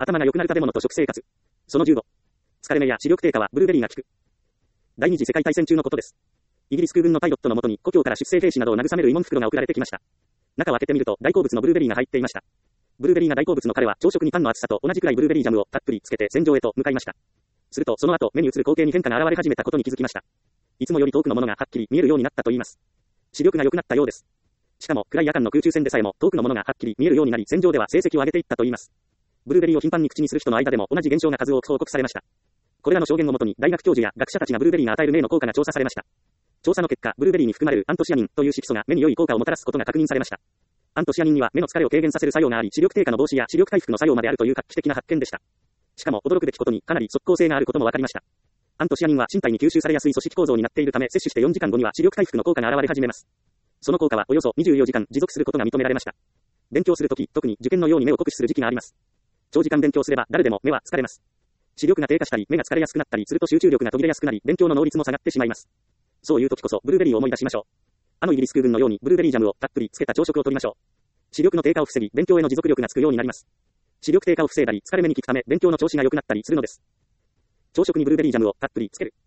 頭が良くなる食べ物と食生活。その15。疲れ目や視力低下はブルーベリーが効く。第二次世界大戦中のことです。イギリス空軍のパイロットのもとに故郷から出征兵士などを慰める慰問袋が送られてきました。中を開けてみると大好物のブルーベリーが入っていました。ブルーベリーが大好物の彼は朝食にパンの厚さと同じくらいブルーベリージャムをたっぷりつけて戦場へと向かいました。するとその後目に映る光景に変化が現れ始めたことに気づきました。いつもより遠くのものがはっきり見えるようになったと言います。視力が良くなったようです。しかも暗い夜間の空中戦でさえも遠くのものがはっきり見えるようになり戦場では成績を上げていったと言います。ブルーベリーを頻繁に口にする人の間でも同じ現象が数多く報告されました。これらの証言をもとに大学教授や学者たちがブルーベリーが与える目の効果が調査されました。調査の結果、ブルーベリーに含まれるアントシアニンという色素が目に良い効果をもたらすことが確認されました。アントシアニンには目の疲れを軽減させる作用があり、視力低下の防止や視力回復の作用まであるという画期的な発見でした。しかも驚くべきことにかなり即効性があることも分かりました。アントシアニンは身体に吸収されやすい組織構造になっているため、摂取して4時間後には視力回復の効果が現れ始めます。その効果はおよそ24時間持続することが認められました。勉強するとき、特に受験のように目を酷使する時期があります。長時間勉強すれば誰でも目は疲れます。視力が低下したり、目が疲れやすくなったりすると集中力が途切れやすくなり、勉強の能率も下がってしまいます。そういう時こそブルーベリーを思い出しましょう。イギリス空軍のようにブルーベリージャムをたっぷりつけた朝食をとりましょう。視力の低下を防ぎ、勉強への持続力がつくようになります。視力低下を防いだり、疲れ目に効くため、勉強の調子が良くなったりするのです。朝食にブルーベリージャムをたっぷりつける。